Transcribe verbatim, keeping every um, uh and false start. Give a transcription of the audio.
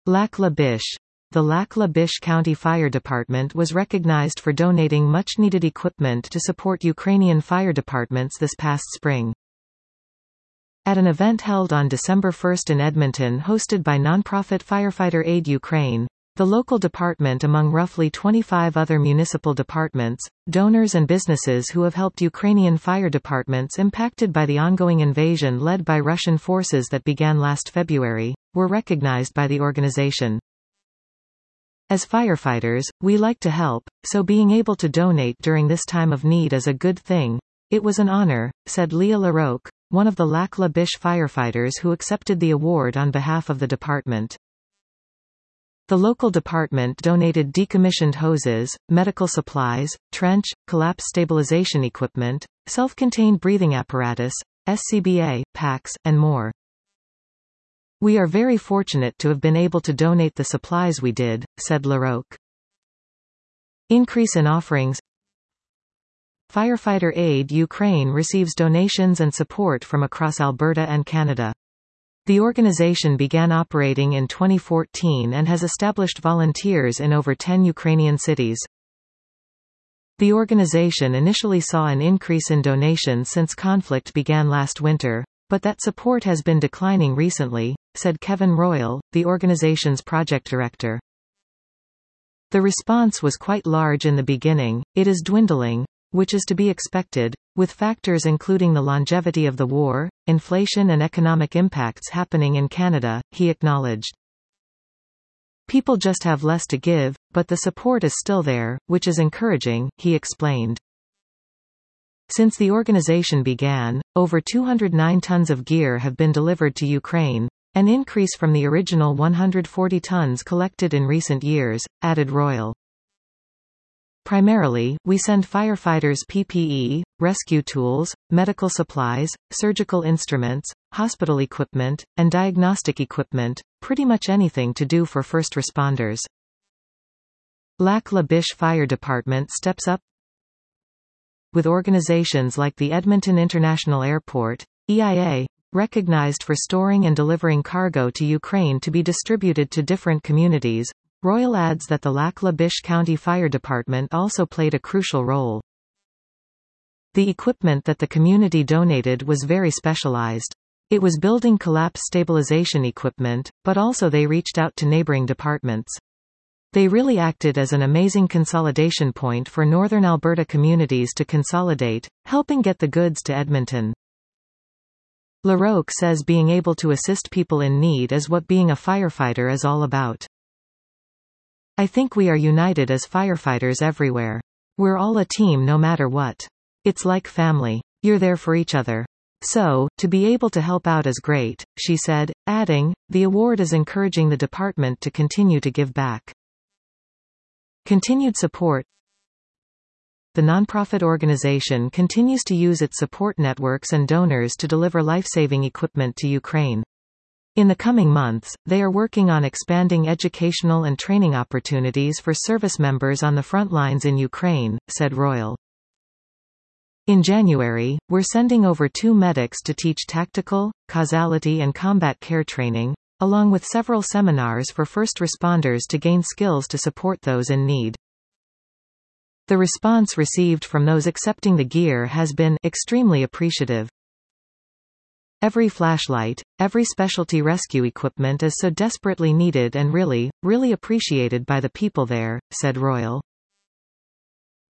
Lac La Biche. The Lac La Biche County Fire Department was recognized for donating much-needed equipment to support Ukrainian fire departments this past spring. At an event held on December first in Edmonton hosted by nonprofit Firefighter Aid Ukraine, the local department among roughly twenty-five other municipal departments, donors and businesses who have helped Ukrainian fire departments impacted by the ongoing invasion led by Russian forces that began last February, were recognized by the organization. As firefighters, we like to help, so being able to donate during this time of need is a good thing. It was an honor, said Leah Larocque, one of the Lac La Biche firefighters who accepted the award on behalf of the department. The local department donated decommissioned hoses, medical supplies, trench, collapse stabilization equipment, self-contained breathing apparatus, S C B A, packs, and more. We are very fortunate to have been able to donate the supplies we did, said Larocque. Increase in offerings. Firefighter Aid Ukraine receives donations and support from across Alberta and Canada. The organization began operating in twenty fourteen and has established volunteers in over ten Ukrainian cities. The organization initially saw an increase in donations since conflict began last winter, but that support has been declining recently, said Kevin Royal, the organization's project director. The response was quite large in the beginning, it is dwindling, which is to be expected, with factors including the longevity of the war, inflation and economic impacts happening in Canada, he acknowledged. People just have less to give, but the support is still there, which is encouraging, he explained. Since the organization began, over two hundred nine tons of gear have been delivered to Ukraine, an increase from the original one hundred forty tons collected in recent years, added Royal. Primarily, we send firefighters P P E, rescue tools, medical supplies, surgical instruments, hospital equipment, and diagnostic equipment, pretty much anything to do for first responders. Lac La Biche Fire Department steps up with organizations like the Edmonton International Airport, E I A, recognized for storing and delivering cargo to Ukraine to be distributed to different communities. Royal adds that the Lac La Biche County Fire Department also played a crucial role. The equipment that the community donated was very specialized. It was building collapse stabilization equipment, but also they reached out to neighboring departments. They really acted as an amazing consolidation point for northern Alberta communities to consolidate, helping get the goods to Edmonton. Larocque says being able to assist people in need is what being a firefighter is all about. I think we are united as firefighters everywhere. We're all a team no matter what. It's like family. You're there for each other. So, to be able to help out is great, she said, adding, the award is encouraging the department to continue to give back. Continued support. The nonprofit organization continues to use its support networks and donors to deliver life-saving equipment to Ukraine. In the coming months, they are working on expanding educational and training opportunities for service members on the front lines in Ukraine, said Royal. In January, we're sending over two medics to teach tactical, causality and combat care training, along with several seminars for first responders to gain skills to support those in need. The response received from those accepting the gear has been extremely appreciative. Every flashlight, every specialty rescue equipment is so desperately needed and really, really appreciated by the people there, said Royal.